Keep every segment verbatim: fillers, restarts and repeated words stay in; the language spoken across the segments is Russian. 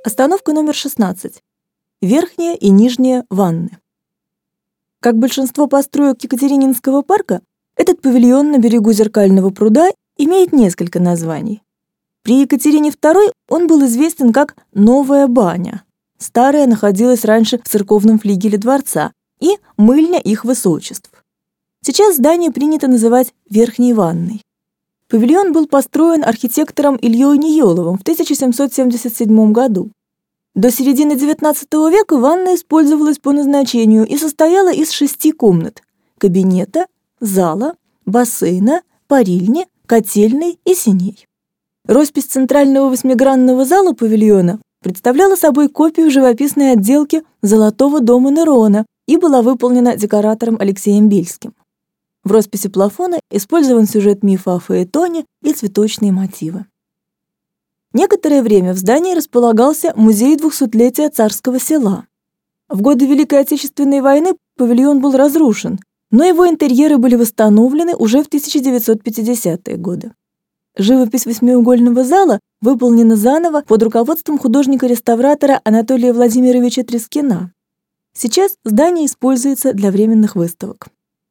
Остановка номер шестнадцать. Верхняя и нижняя ванны. Как большинство построек Екатерининского парка, этот павильон на берегу Зеркального пруда имеет несколько названий. При Екатерине второй он был известен как «Новая баня». Старая находилась раньше в церковном флигеле дворца и мыльня их высочеств. Сейчас здание принято называть Верхней ванной. Павильон был построен архитектором Ильей Ниеловым в тысяча семьсот семьдесят седьмом году. До середины девятнадцатого века ванна использовалась по назначению и состояла из шести комнат – кабинета, зала, бассейна, парильни, котельной и сеней. Роспись центрального восьмигранного зала павильона представляла собой копию живописной отделки Золотого дома Нерона и была выполнена декоратором Алексеем Бельским. В росписи плафона использован сюжет мифа о Фаэтоне и цветочные мотивы. Некоторое время в здании располагался музей двухсотлетия Царского Села. В годы Великой Отечественной войны павильон был разрушен, но его интерьеры были восстановлены уже в тысяча девятьсот пятидесятые годы. Живопись восьмиугольного зала выполнена заново под руководством художника-реставратора Анатолия Владимировича Трескина. Сейчас здание используется для временных выставок.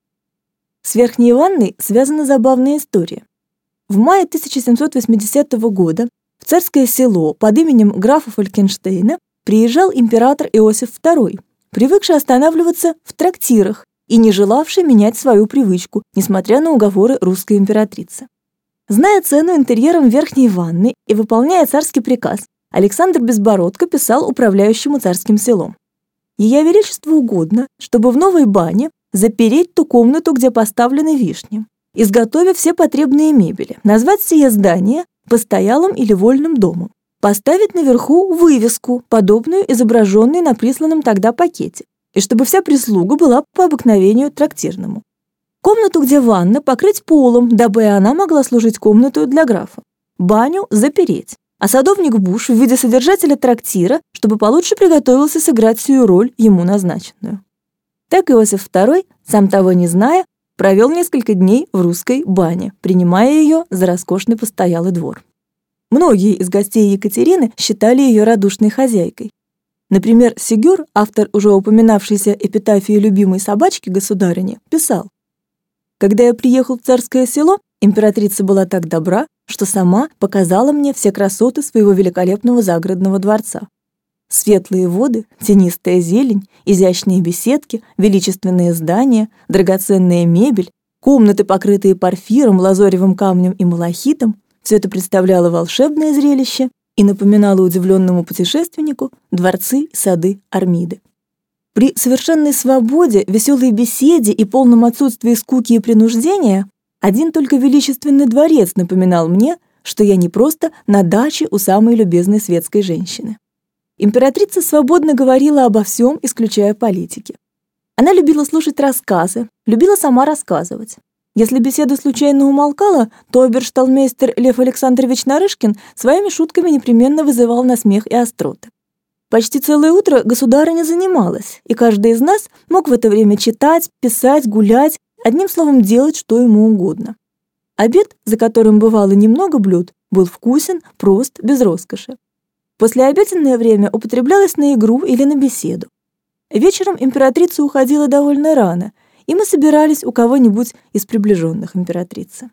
С Верхней ванной связана забавная история. В мае тысяча семьсот восьмидесятого года в Царское Село под именем графа Фалькенштейна приезжал император Иосиф второй, привыкший останавливаться в трактирах и не желавший менять свою привычку, несмотря на уговоры русской императрицы. Зная цену интерьерам Верхней ванны и выполняя царский приказ, Александр Безбородко писал управляющему Царским Селом: «Ее Величеству угодно, чтобы в новой бане запереть ту комнату, где поставлены вишни, изготовив все потребные мебели, назвать сие здание постоялым или вольным домом, поставить наверху вывеску, подобную изображенной на присланном тогда пакете, и чтобы вся прислуга была по обыкновению трактирному. Комнату, где ванна, покрыть полом, дабы и она могла служить комнатой для графа. Баню запереть, а садовник Буш в виде содержателя трактира, чтобы получше приготовился сыграть сию роль ему назначенную». Так Иосиф второй, сам того не зная, провел несколько дней в русской бане, принимая ее за роскошный постоялый двор. Многие из гостей Екатерины считали ее радушной хозяйкой. Например, Сигюр, автор уже упоминавшейся эпитафии любимой собачки государыни, писал: «Когда я приехал в Царское Село, императрица была так добра, что сама показала мне все красоты своего великолепного загородного дворца. Светлые воды, тенистая зелень, изящные беседки, величественные здания, драгоценная мебель, комнаты, покрытые порфиром, лазоревым камнем и малахитом — все это представляло волшебное зрелище и напоминало удивленному путешественнику дворцы и сады Армиды. При совершенной свободе, веселой беседе и полном отсутствии скуки и принуждения один только величественный дворец напоминал мне, что я не просто на даче у самой любезной светской женщины». Императрица свободно говорила обо всем, исключая политики. Она любила слушать рассказы, любила сама рассказывать. Если беседа случайно умолкала, то обершталмейстер Лев Александрович Нарышкин своими шутками непременно вызывал на смех и остроты. Почти целое утро государыня занималась, и каждый из нас мог в это время читать, писать, гулять, одним словом делать, что ему угодно. Обед, за которым бывало немного блюд, был вкусен, прост, без роскоши. Послеобеденное время употреблялось на игру или на беседу. Вечером императрица уходила довольно рано, и мы собирались у кого-нибудь из приближенных императрицы.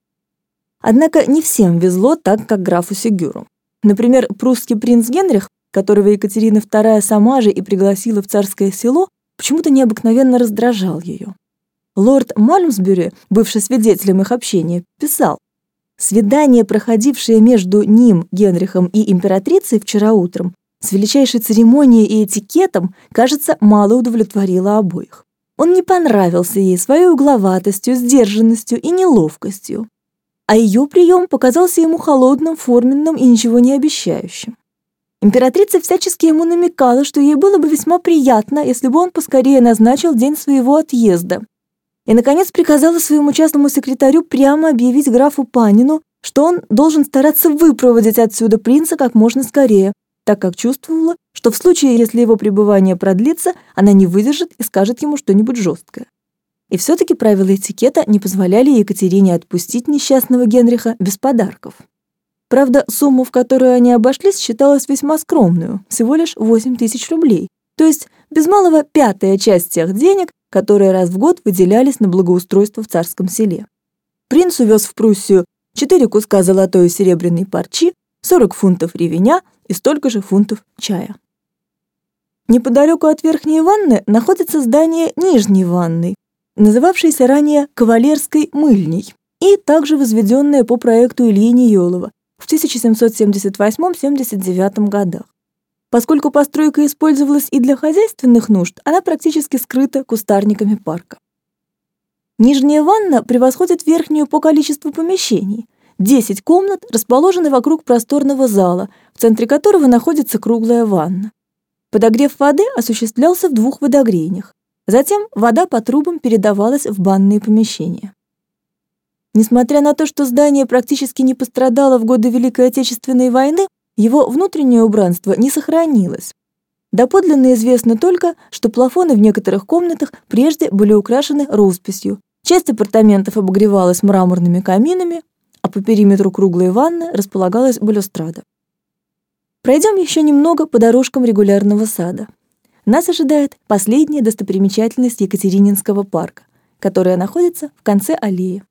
Однако не всем везло так, как графу Сигюру. Например, прусский принц Генрих, которого Екатерина вторая сама же и пригласила в Царское Село, почему-то необыкновенно раздражал ее. Лорд Мальмсбюри, бывший свидетелем их общения, писал: «Свидание, проходившее между ним, Генрихом, и императрицей вчера утром, с величайшей церемонией и этикетом, кажется, мало удовлетворило обоих. Он не понравился ей своей угловатостью, сдержанностью и неловкостью, а ее прием показался ему холодным, форменным и ничего не обещающим. Императрица всячески ему намекала, что ей было бы весьма приятно, если бы он поскорее назначил день своего отъезда. И, наконец, приказала своему частному секретарю прямо объявить графу Панину, что он должен стараться выпроводить отсюда принца как можно скорее, так как чувствовала, что в случае, если его пребывание продлится, она не выдержит и скажет ему что-нибудь жесткое. И все-таки правила этикета не позволяли Екатерине отпустить несчастного Генриха без подарков. Правда, сумма, в которую они обошлись, считалась весьма скромную, всего лишь восемь тысяч рублей, то есть без малого пятая часть тех денег, которые раз в год выделялись на благоустройство в царском селе. Принц увез в Пруссию четыре куска золотой и серебряной парчи, сорок фунтов ревеня и столько же фунтов чая. Неподалеку от Верхней ванны находится здание Нижней ванны, называвшееся ранее Кавалерской мыльней, и также возведенное по проекту Ильи Ниелова в тысяча семьсот семьдесят восьмом — семьдесят девятом годах. Поскольку постройка использовалась и для хозяйственных нужд, она практически скрыта кустарниками парка. Нижняя ванна превосходит верхнюю по количеству помещений. десять комнат расположены вокруг просторного зала, в центре которого находится круглая ванна. Подогрев воды осуществлялся в двух водогрейнях. Затем вода по трубам передавалась в банные помещения. Несмотря на то, что здание практически не пострадало в годы Великой Отечественной войны, его внутреннее убранство не сохранилось. Доподлинно известно только, что плафоны в некоторых комнатах прежде были украшены росписью, часть апартаментов обогревалась мраморными каминами, а по периметру круглой ванны располагалась балюстрада. Пройдем еще немного по дорожкам регулярного сада. Нас ожидает последняя достопримечательность Екатерининского парка, которая находится в конце аллеи.